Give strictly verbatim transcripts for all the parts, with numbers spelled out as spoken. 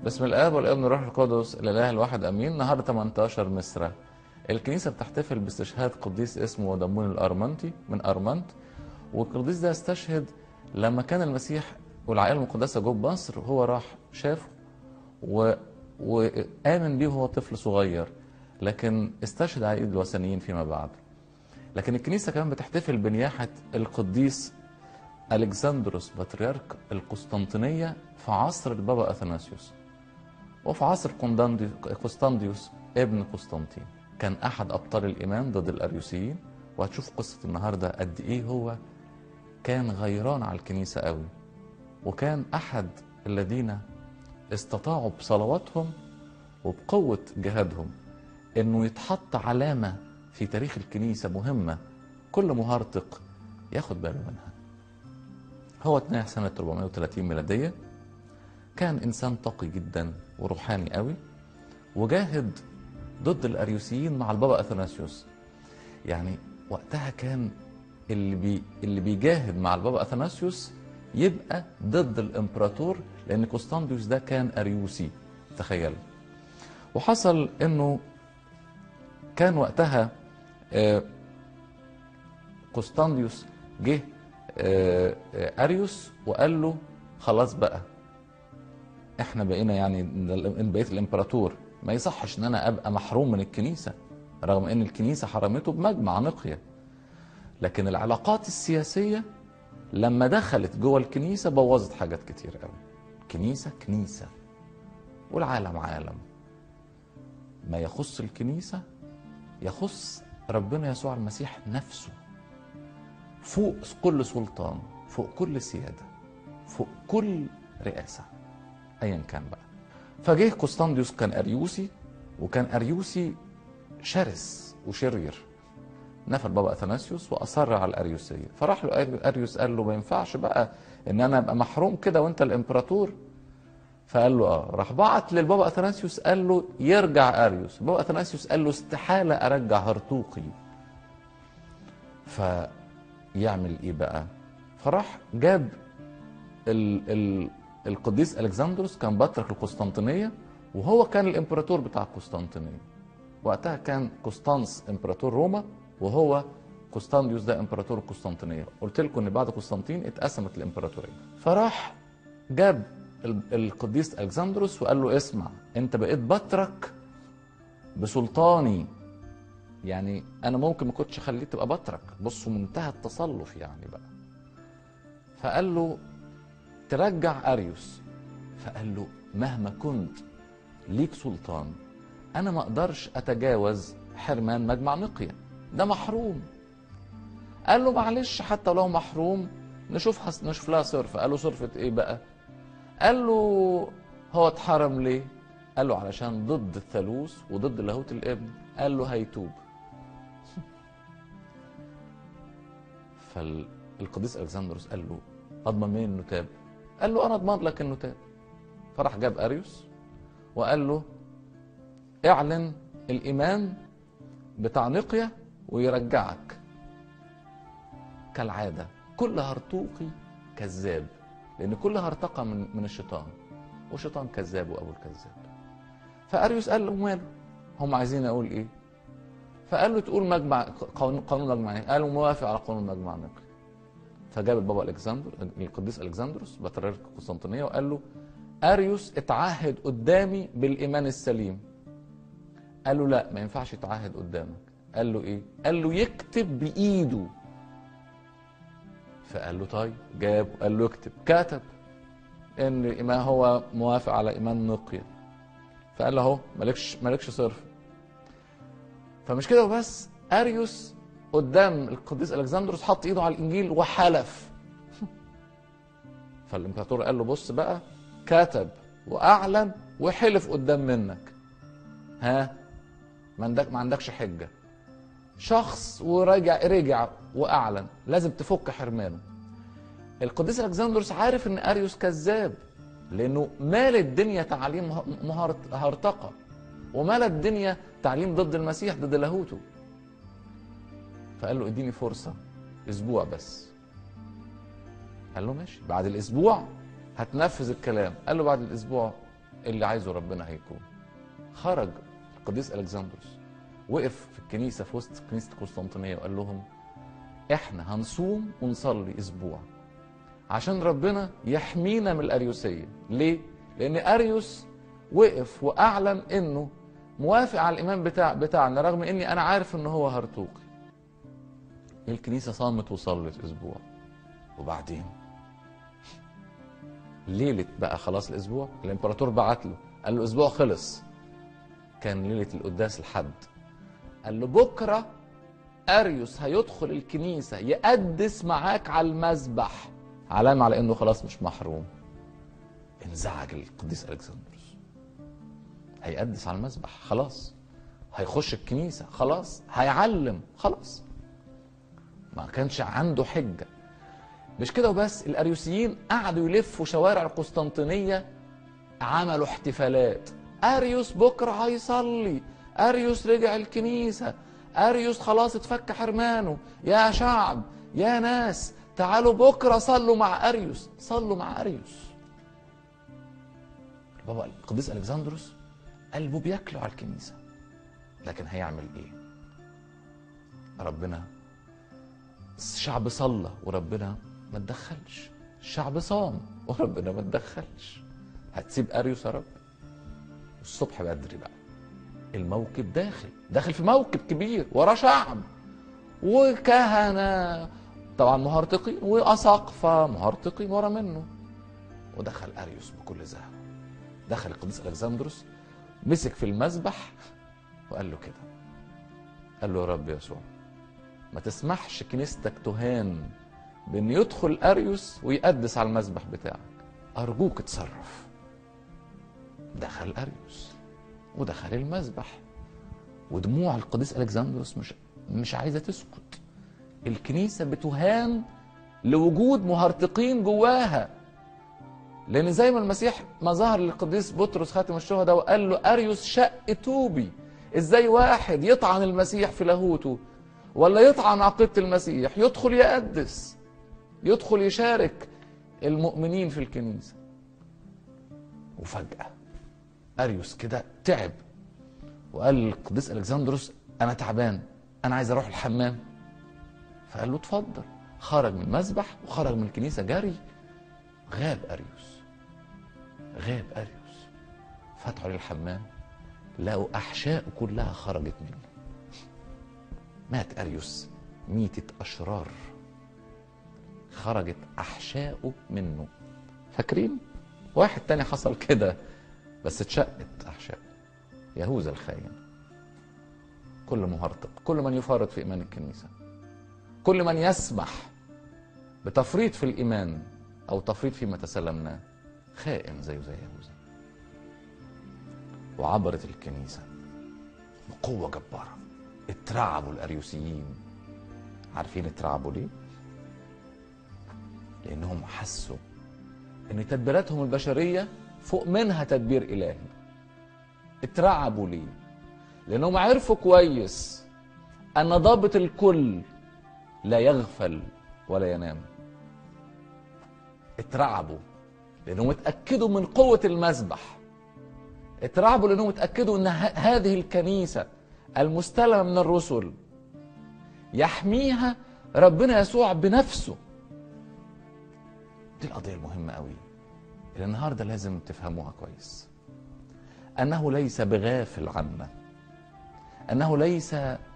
بسم الآب والابن والروح القدس الإله الواحد أمين. النهارده تمنتاشر مصر الكنيسة بتحتفل باستشهاد قديس اسمه دمون الأرمنتي من أرمنت. والقديس ده استشهد لما كان المسيح والعائلة المقدسة جوه مصر، وهو راح شافه و... وآمن بيه وهو طفل صغير، لكن استشهد على ايد الوثنيين فيما بعد. لكن الكنيسة كمان بتحتفل بنياحة القديس ألكسندروس بطريرك القسطنطينية في عصر البابا أثناسيوس، وفي عصر قسطنديوس ابن قسطنطين. كان أحد أبطال الإيمان ضد الأريوسيين، وهتشوف قصة النهاردة قد إيه هو كان غيران على الكنيسة قوي، وكان أحد الذين استطاعوا بصلواتهم وبقوة جهادهم إنه يتحط علامة في تاريخ الكنيسة مهمة كل مهرطق ياخد باله منها. هو اتنيح سنة أربعمائة وثلاثين ميلادية، كان إنسان تقي جدا وروحاني قوي، وجاهد ضد الأريوسيين مع البابا أثناسيوس. يعني وقتها كان اللي بي اللي بيجاهد مع البابا أثناسيوس يبقى ضد الإمبراطور، لأن قسطنديوس ده كان أريوسي، تخيل. وحصل إنه كان وقتها قسطنديوس جه أريوس وقال له خلاص بقى احنا بقينا، يعني ان بقيت الامبراطور ما يصحش ان انا ابقى محروم من الكنيسة، رغم ان الكنيسة حرمته بمجمع نقية. لكن العلاقات السياسية لما دخلت جوه الكنيسة بوظت حاجات كتير قوي. الكنيسة كنيسة والعالم عالم. ما يخص الكنيسة يخص ربنا يسوع المسيح نفسه، فوق كل سلطان، فوق كل سيادة، فوق كل رئاسة ايا كان بقى. فجه قسطنديوس كان اريوسي، وكان اريوسي شرس وشرير، نفى البابا اثناسيوس واصر على الاريوسيه. فراح له اريوس قال له ما ينفعش بقى ان انا ابقى محروم كده وانت الامبراطور. فقال له اه. راح بعت للبابا اثناسيوس قال له يرجع اريوس. البابا اثناسيوس قال له استحاله ارجع هرطوقي. فيعمل ايه بقى؟ فراح جاب ال ال القديس ألكسندروس، كان بطرك القسطنطينية، وهو كان الامبراطور بتاع القسطنطينية. وقتها كان قسطنس امبراطور روما، وهو قسطنديوس ده امبراطور القسطنطينية. قلت لكم ان بعد قسطنطين اتقسمت الامبراطورية. فراح جاب القديس ألكسندروس وقال له اسمع، انت بقيت بطرك بسلطاني، يعني انا ممكن ما كنتش خليك تبقى بطرك. بصوا منتهى التصلف يعني بقى. فقال له ترجع أريوس. فقال له مهما كنت ليك سلطان أنا ما أقدرش أتجاوز حرمان مجمع نقية، ده محروم. قال له معلش حتى لو محروم نشوف نشوف لها صرفة. قال له صرفة إيه بقى؟ قال له هو اتحرم ليه؟ قال له علشان ضد الثالوث وضد لاهوت الابن. قال له هيتوب. فالقديس ألكسندروس قال له أضمن مين إنه تاب؟ قال له أنا أضمن لك إنه تاب. فراح جاب أريوس وقال له اعلن الإيمان بتاع نقية ويرجعك. كالعادة كل هرطوقي كذاب، لأن كل هرطقة من من الشيطان، والشيطان كذاب وأبو الكذاب. فأريوس قال له ماله، هم عايزين أقول إيه؟ فقال له تقول مجمع قانون قانون مجمع. قالوا موافق على قانون مجمع نقية. فجاب البابا الكسندر القديس ألكسندروس بطريرك القسطنطينية وقال له أريوس اتعهد قدامي بالإيمان السليم. قال له لا ما ينفعش يتعهد قدامك. قال له ايه؟ قال له يكتب بإيده. فقال له طيب. جاب قال له اكتب. كتب ان ما هو موافق على إيمان نقية. فقال له اهو مالكش مالكش صرف. فمش كده وبس، أريوس قدام القديس ألكسندروس حط ايده على الإنجيل وحلف. فالامبراطور قال له بص بقى، كتب واعلن وحلف قدام منك، ها ما عندك ما عندكش حجه. شخص ورجع رجع واعلن، لازم تفك حرمانه. القديس ألكسندروس عارف ان اريوس كذاب، لانه مال الدنيا تعليم هرطقه، ومال الدنيا تعليم ضد المسيح ضد لاهوته. فقال له اديني فرصه اسبوع بس. قال له ماشي، بعد الاسبوع هتنفذ الكلام. قال له بعد الاسبوع اللي عايزه ربنا هيكون. خرج القديس الكسندروس وقف في الكنيسه في وسط كنيسه قسطنطينيه وقال لهم احنا هنصوم ونصلي اسبوع عشان ربنا يحمينا من الاريوسيه. ليه؟ لان اريوس وقف واعلن انه موافق على الايمان بتاع بتاعنا رغم اني انا عارف ان هو هرطوقي. الكنيسه صامت وصلت اسبوع، وبعدين ليله بقى خلاص الاسبوع الامبراطور بعت له قال له الاسبوع خلص، كان ليله القداس الحد، قال له بكره اريوس هيدخل الكنيسه يقدس معاك على المذبح، علامه على انه خلاص مش محروم. انزعج القديس الكسندروس، هيقدس على المذبح خلاص، هيخش الكنيسه خلاص، هيعلم خلاص، ما كانش عنده حجه. مش كده وبس، الاريوسيين قعدوا يلفوا شوارع القسطنطينيه، عملوا احتفالات، اريوس بكره هيصلي، اريوس رجع الكنيسه، اريوس خلاص اتفك حرمانه، يا شعب يا ناس تعالوا بكره صلوا مع اريوس، صلوا مع اريوس. بابا القديس الكسندروس قلبه بياكله على الكنيسه، لكن هيعمل ايه؟ ربنا الشعب صلى وربنا ما تدخلش، الشعب صام وربنا ما تدخلش. هتسيب اريوس يا رب؟ الصبح بدري بقى الموكب داخل داخل في موكب كبير وراه شعب وكهنه طبعا مهرطقين واساقفه مهرطقين ورا منه، ودخل اريوس بكل زهو. دخل القديس الكسندروس مسك في المذبح وقال له كده، قال له يا رب يسوع ما تسمحش كنيستك تهان بان يدخل اريوس ويقدس على المذبح بتاعك، ارجوك اتصرف. دخل اريوس ودخل المذبح، ودموع القديس الكسندروس مش مش عايزه تسكت. الكنيسه بتهان لوجود مهرطقين جواها، لان زي ما المسيح ما ظهر للقديس بطرس خاتم الشهداء وقال له اريوس شق توبي، ازاي واحد يطعن المسيح في لاهوته ولا يطعن عقيده المسيح يدخل يقدس، يدخل يشارك المؤمنين في الكنيسه؟ وفجاه اريوس كده تعب وقال للقديس الكسندروس انا تعبان، انا عايز اروح الحمام. فقال له اتفضل. خرج من المذبح وخرج من الكنيسه جري. غاب اريوس، غاب اريوس. فتحوا عليه الحمام لقوا احشائه كلها خرجت منه. مات اريوس ميتة اشرار، خرجت احشائه منه. فاكرين واحد تاني حصل كده بس اتشقت احشائه، يهوذا الخاين. كل مهرطق، كل من يفارط في ايمان الكنيسه، كل من يسمح بتفريط في الايمان او تفريط فيما تسلمناه، خائن زيه زي يهوذا. وعبرت الكنيسه بقوه جباره. اترعبوا الاريوسيين. عارفين اترعبوا ليه؟ لانهم حسوا ان تدبيراتهم البشريه فوق منها تدبير الهي. اترعبوا ليه؟ لانهم عرفوا كويس ان ضابط الكل لا يغفل ولا ينام. اترعبوا لانهم اتاكدوا من قوه المذبح. اترعبوا لانهم اتاكدوا ان هذه الكنيسه المستلمه من الرسل يحميها ربنا يسوع بنفسه. دي القضيه المهمه قوي اللي النهارده لازم تفهموها كويس، انه ليس بغافل عنا، انه ليس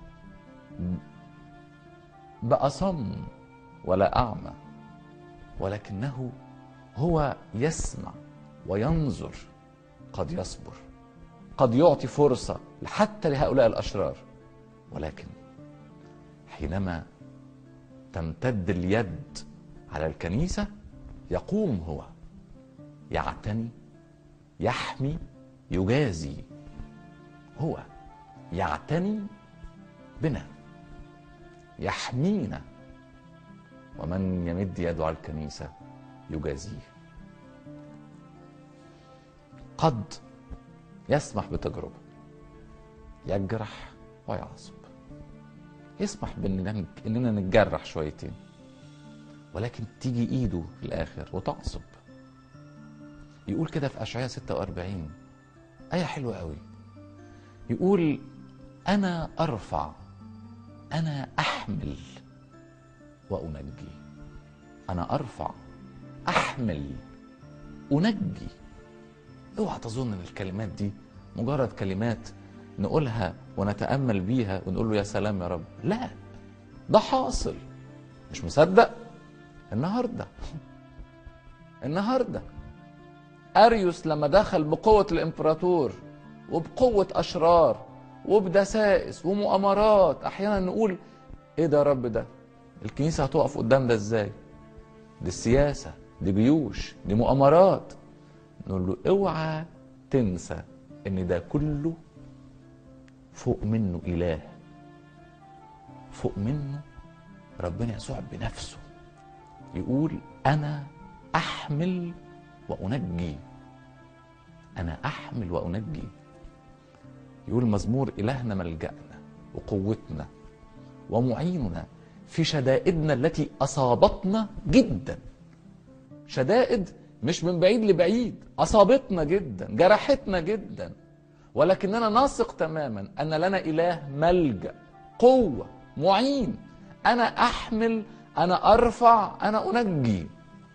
بأصم ولا أعمى، ولكنه هو يسمع وينظر، قد يصبر، قد يعطي فرصة حتى لهؤلاء الأشرار، ولكن حينما تمتد اليد على الكنيسة يقوم هو يعتني، يحمي، يجازي. هو يعتني بنا، يحمينا، ومن يمد يده على الكنيسة يجازيه. قد يسمح بتجربة، يجرح ويعصب، يسمح باننا نتجرح شويتين، ولكن تيجي ايده في الاخر وتعصب. يقول كده في اشعياء ستة وأربعين آية حلوة قوي، يقول أنا أرفع، أنا أحمل وأنجي. أنا أرفع، أحمل، أنجي. اوعى تظن ان الكلمات دي مجرد كلمات نقولها ونتأمل بيها ونقول له يا سلام يا رب. لا، ده حاصل. مش مصدق؟ النهارده النهارده أريوس لما دخل بقوة الإمبراطور وبقوة أشرار وبدسائس ومؤامرات، أحيانا نقول إيه ده يا رب؟ ده الكنيسة هتقف قدام ده إزاي؟ دي السياسة، دي جيوش، دي مؤامرات. نقول له اوعى تنسى ان ده كله فوق منه اله، فوق منه ربنا يسوع بنفسه. يقول انا احمل وانجي، انا احمل وانجي. يقول مزمور الهنا ملجأنا وقوتنا ومعيننا في شدائدنا التي اصابتنا جدا. شدائد مش من بعيد لبعيد، أصابتنا جدا، جرحتنا جدا، ولكننا نثق تماما أن لنا إله ملجأ، قوة، معين. أنا أحمل، أنا أرفع، أنا أنجي.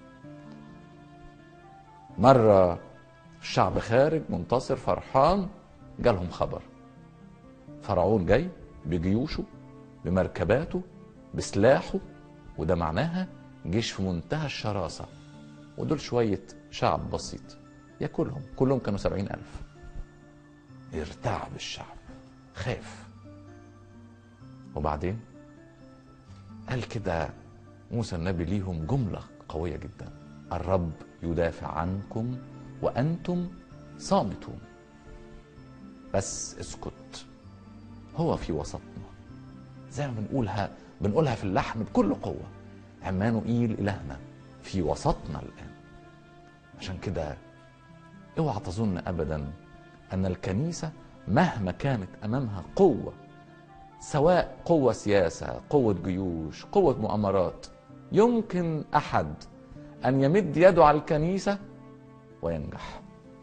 مرة الشعب خارج منتصر فرحان، جالهم خبر فرعون جاي بجيوشه بمركباته بسلاحه، وده معناها جيش في منتهى الشراسة، ودول شوية شعب بسيط ياكلهم. كلهم كانوا سبعين ألف. ارتعب الشعب، خاف. وبعدين قال كده موسى النبي ليهم جملة قوية جدا: الرب يدافع عنكم وأنتم صامتون. بس اسكت، هو في وسطنا. زي ما بنقولها بنقولها في اللحن بكل قوة: عمانوئيل إلهنا في وسطنا الآن. عشان كده اوعى تظن أبدا أن الكنيسة مهما كانت أمامها قوة، سواء قوة سياسة، قوة جيوش، قوة مؤامرات، يمكن أحد أن يمد يده على الكنيسة وينجح.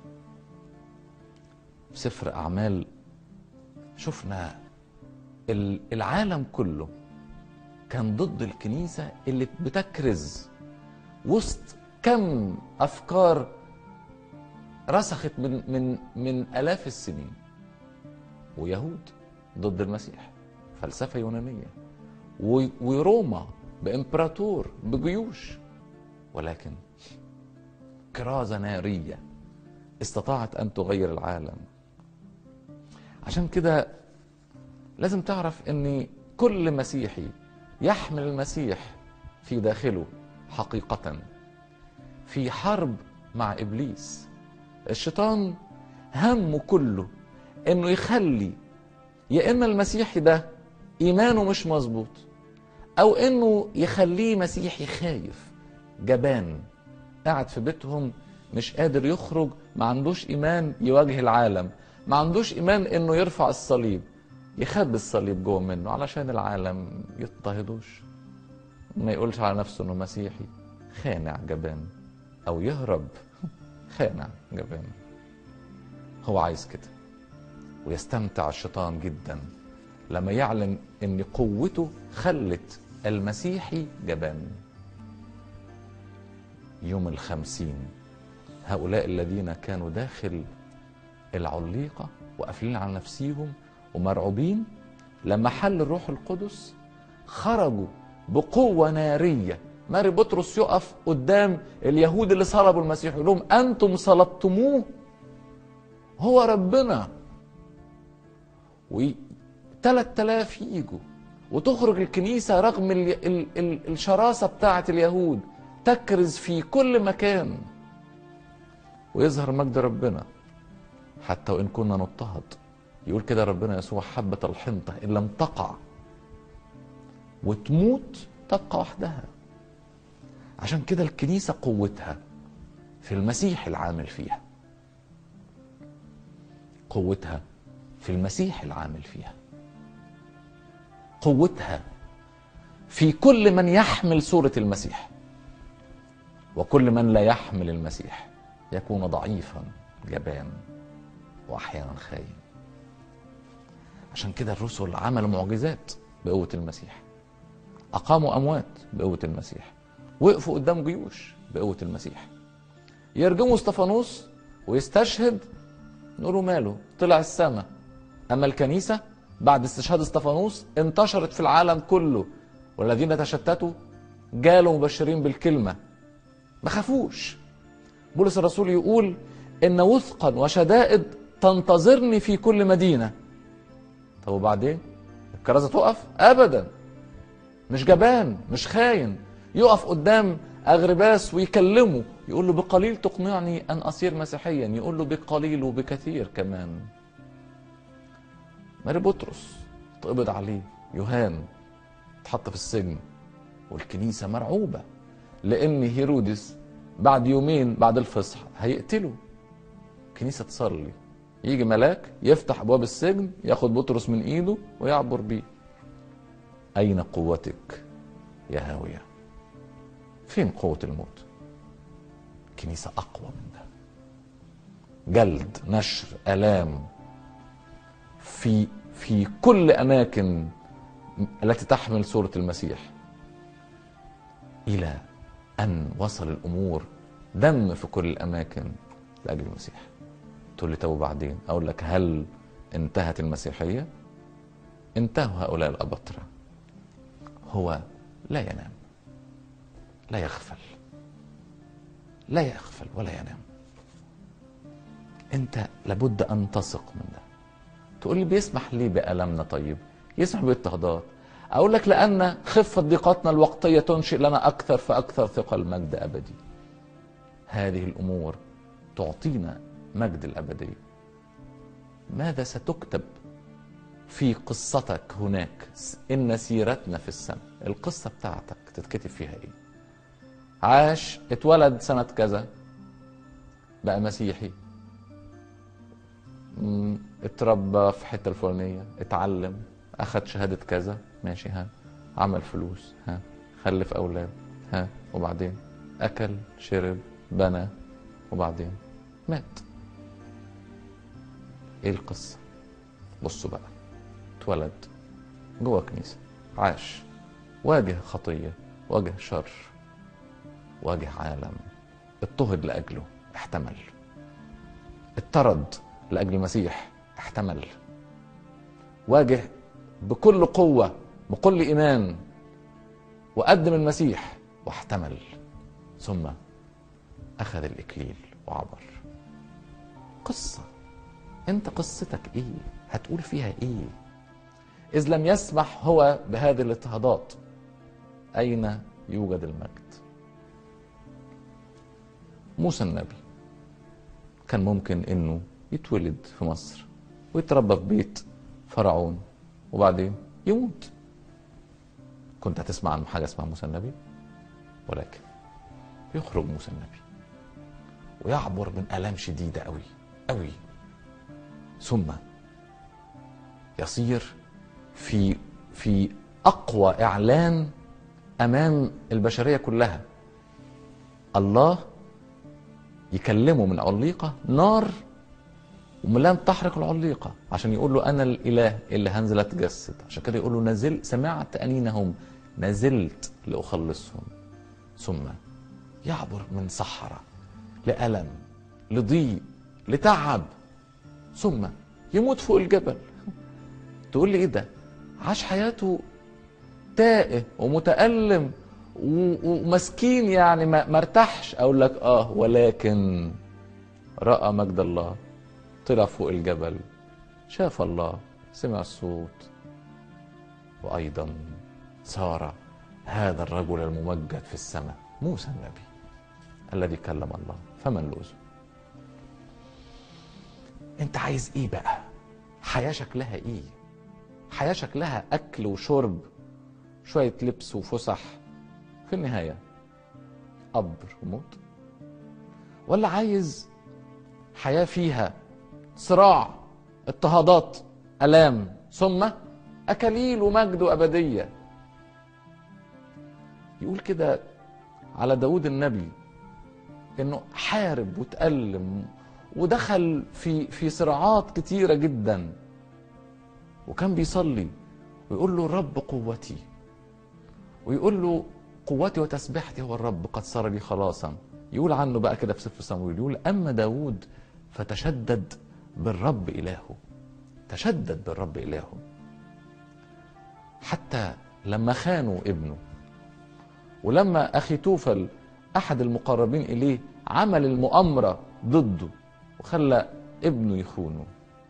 في سفر أعمال شفنا العالم كله كان ضد الكنيسة اللي بتكرز وسط كم أفكار رسخت من من من آلاف السنين. ويهود ضد المسيح، فلسفة يونانية، وروما بإمبراطور بجيوش، ولكن كرازة نارية استطاعت أن تغير العالم. عشان كده لازم تعرف أن كل مسيحي يحمل المسيح في داخله حقيقة في حرب مع إبليس. الشيطان همه كله أنه يخلي يا إما المسيحي ده إيمانه مش مظبوط، أو أنه يخليه مسيحي خايف جبان قاعد في بيتهم مش قادر يخرج، ما عندوش إيمان يواجه العالم، ما عندوش إيمان أنه يرفع الصليب، يخبي الصليب جوه منه علشان العالم يضطهدوش، ما يقولش على نفسه أنه مسيحي. خانع جبان، أو يهرب خانع جبان. هو عايز كده، ويستمتع الشيطان جدا لما يعلن ان قوته خلت المسيحي جبان. يوم الخمسين هؤلاء الذين كانوا داخل العليقة وقافلين على نفسيهم ومرعوبين، لما حل الروح القدس خرجوا بقوة نارية. ماري بطرس يقف قدام اليهود اللي صلبوا المسيح يقول لهم: أنتم صلبتموه، هو ربنا. وثلاث آلاف يجوا، وتخرج الكنيسة رغم ال ال ال الشراسة بتاعة اليهود، تكرز في كل مكان، ويظهر مجد ربنا حتى وإن كنا نضطهد. يقول كده ربنا يسوع: حبة الحنطة إن لم تقع وتموت تبقى وحدها. عشان كده الكنيسة قوتها في المسيح العامل فيها، قوتها في المسيح العامل فيها، قوتها في كل من يحمل صورة المسيح. وكل من لا يحمل المسيح يكون ضعيفا جبان. واحيانا خاين. عشان كده الرسل عملوا معجزات بقوة المسيح، اقاموا اموات بقوة المسيح، وقفوا قدام جيوش بقوة المسيح. يرجموا اسطفانوس ويستشهد، نقولوا ماله، طلع السماء. اما الكنيسة بعد استشهاد اسطفانوس انتشرت في العالم كله، والذين تشتتوا جالوا مبشرين بالكلمة، ما خافوش. بولس الرسول يقول ان وثقا وشدائد تنتظرني في كل مدينة. طب وبعدين الكرازة تقف؟ ابدا. مش جبان، مش خاين، يقف قدام اغرباس ويكلمه، يقول له بقليل تقنعني ان اصير مسيحيا، يقول له بقليل وبكثير كمان. ماري بطرس اتقبض عليه، يوهان اتحط في السجن، والكنيسة مرعوبة لان هيرودس بعد يومين بعد الفصح هيقتله. الكنيسة تصلي، يجي ملاك يفتح ابواب السجن، ياخد بطرس من ايده ويعبر بيه. اين قوتك يا هاوية؟ فين قوة الموت؟ الكنيسة اقوى من ده. جلد، نشر، الام في في كل اماكن التي تحمل صورة المسيح، الى ان وصل الامور دم في كل الاماكن لاجل المسيح. تقول لي طب بعدين؟ اقول لك هل انتهت المسيحية؟ انتهوا هؤلاء الاباطرة. هو لا ينام، لا يغفل، لا يغفل ولا ينام. انت لابد ان تثق من ده. تقول لي بيسمح ليه بألمنا؟ طيب يسمح باضطهادات. اقول لك لان خفة ضيقاتنا الوقتية تنشئ لنا اكثر فاكثر ثقل مجد ابدي. هذه الامور تعطينا مجد الابدية. ماذا ستكتب في قصتك هناك؟ ان سيرتنا في السماء، القصة بتاعتك تتكتب فيها ايه؟ عاش، اتولد سنة كذا، بقى مسيحي، اتربى في حتة الفلانية، اتعلم، اخد شهادة كذا، ماشي، ها، عمل فلوس، ها، خلف اولاد، ها، وبعدين اكل، شرب، بنى، وبعدين مات. ايه القصة؟ بصوا بقى، اتولد جوه كنيسة، عاش، واجه خطية، واجه شر، واجه عالم، اضطهد لأجله، احتمل، اطرد لأجل المسيح، احتمل، واجه بكل قوة بكل إيمان وقدم المسيح واحتمل، ثم أخذ الإكليل وعبر. قصة. انت قصتك ايه؟ هتقول فيها ايه؟ إذ لم يسمح هو بهذه الاضطهادات، أين يوجد المجد؟ موسى النبي كان ممكن انه يتولد في مصر ويتربى في بيت فرعون وبعدين يموت. كنت هتسمع عن حاجة اسمها موسى النبي؟ ولكن يخرج موسى النبي ويعبر من آلام شديدة قوي قوي، ثم يصير في في أقوى إعلان أمام البشرية كلها. الله يكلمه من عليقة نار وملام تحرق العليقة، عشان يقول له أنا الإله اللي هنزل أتجسد. عشان كده يقول له نزل، سمعت أنينهم، نزلت لأخلصهم. ثم يعبر من صحراء لألم، لضيق، لتعب، ثم يموت فوق الجبل. تقول لي إيه ده؟ عاش حياته تائه ومتألم ومسكين، يعني ما ارتاحش. اقول لك اه، ولكن رأى مجد الله، طلع فوق الجبل، شاف الله، سمع الصوت، وايضا صار هذا الرجل الممجد في السماء، موسى النبي الذي كلم الله. فمن لوزه؟ انت عايز ايه بقى؟ حياة شكلها ايه؟ حياة شكلها اكل وشرب، شوية لبس وفسح، في النهاية قبر وموت؟ ولا عايز حياة فيها صراع، اضطهادات، ألام، ثم أكاليل ومجد وأبدية؟ يقول كده على داود النبي إنه حارب وتألم ودخل في في صراعات كتيرة جدا، وكان بيصلي ويقول له الرب قوتي، ويقول له قوتي وتسبيحتي هو الرب قد صار لي خلاصا. يقول عنه بقى كده في سفر صموئيل، يقول أما داود فتشدد بالرب إلهه، تشدد بالرب إلهه، حتى لما خانوا ابنه، ولما أخيتوفل أحد المقربين إليه عمل المؤامرة ضده وخلى ابنه يخونه،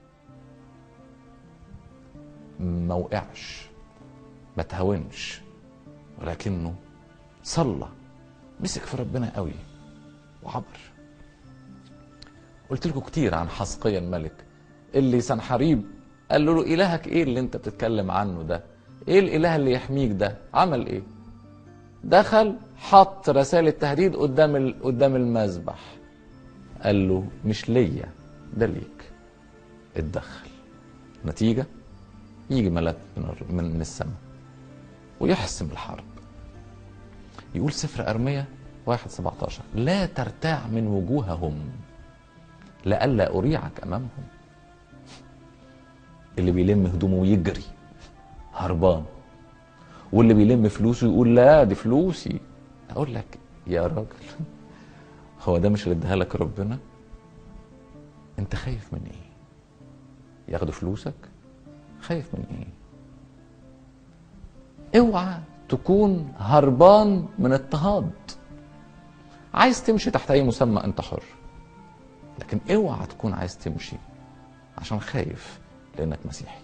ما وقعش، ما تهاونش، ولكنه صلى، مسك في ربنا قوي وعبر. قلت لكم كتير عن حزقيا الملك اللي سنحريب قال له إلهك ايه اللي انت بتتكلم عنه ده؟ ايه الاله اللي يحميك ده؟ عمل ايه؟ دخل حط رسائل التهديد قدام قدام المذبح، قال له مش ليا ده ليك، اتدخل. نتيجة يجي ملاك من من السماء ويحسم الحرب. يقول سفر أرميا واحد سبعتاشر لا ترتاع من وجوههم لئلا أريعك أمامهم. اللي بيلم هدومه ويجري هربان، واللي بيلم فلوسه يقول لا دي فلوسي. أقول لك يا راجل، هو ده مش اللي اداها لك ربنا؟ انت خايف من ايه؟ ياخدوا فلوسك؟ خايف من ايه؟ اوعى تكون هربان من اضطهاد. عايز تمشي تحت اي مسمى انت حر، لكن اوعى تكون عايز تمشي عشان خايف لانك مسيحي.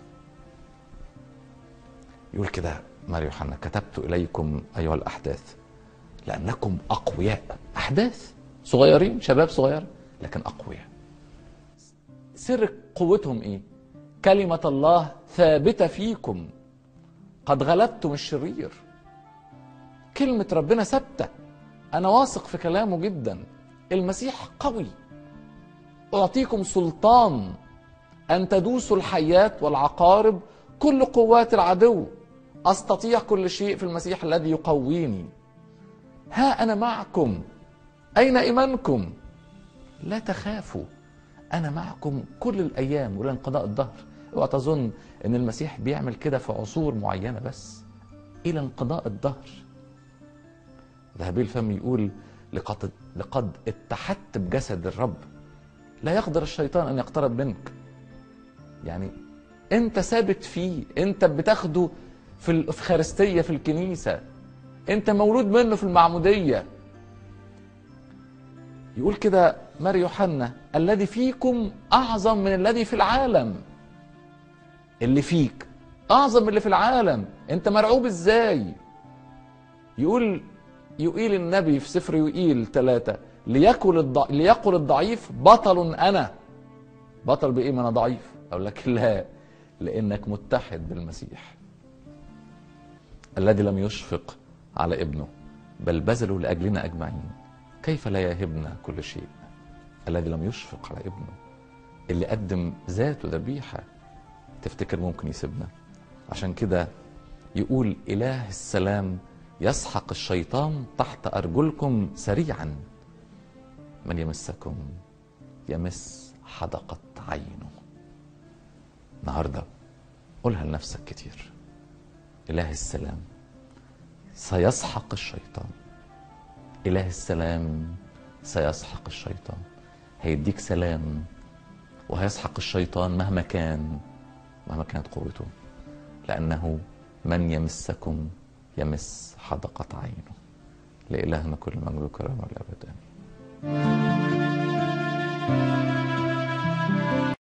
يقول كده ماري يوحنا كتبت اليكم ايها الاحداث لانكم اقوياء. احداث صغيرين، شباب صغير لكن اقوياء. سر قوتهم ايه؟ كلمة الله ثابتة فيكم قد غلبتم الشرير. كلمة ربنا ثابتة، أنا واثق في كلامه جدا. المسيح قوي. أعطيكم سلطان أن تدوسوا الحيات والعقارب كل قوات العدو، أستطيع كل شيء في المسيح الذي يقويني. ها أنا معكم، أين إيمانكم؟ لا تخافوا، أنا معكم كل الأيام وإلى انقضاء الدهر. اوعى تظن إن المسيح بيعمل كده في عصور معينة بس، إلى انقضاء الدهر. ذهبي الفم يقول لقد, لقد اتحدت بجسد الرب، لا يقدر الشيطان أن يقترب منك. يعني أنت ثابت فيه، أنت بتاخده في الإفخارستية في الكنيسة، أنت مولود منه في المعمودية. يقول كده ماري يوحنا الذي فيكم أعظم من الذي في العالم. اللي فيك أعظم من اللي في العالم. أنت مرعوب إزاي؟ يقول يقيل النبي في سفر يقيل ثلاثة ليقل, الضع... ليقل الضعيف بطل أنا. بطل بإيه ما أنا ضعيف؟ أقول لك لا، لأنك متحد بالمسيح الذي لم يشفق على ابنه بل بذله لأجلنا أجمعين، كيف لا يهبنا كل شيء. الذي لم يشفق على ابنه، اللي قدم ذاته ذبيحة، تفتكر ممكن يسيبنا؟ عشان كده يقول إله السلام يسحق الشيطان تحت أرجلكم سريعا، من يمسكم يمس حدقة عينه. النهارده قولها لنفسك كتير، إله السلام سيسحق الشيطان. إله السلام سيسحق الشيطان، هيديك سلام وهيسحق الشيطان مهما كان، مهما كانت قوته، لأنه من يمسكم يمس حدقة عينه. لإلهنا كل مجد وكرامة والأبد.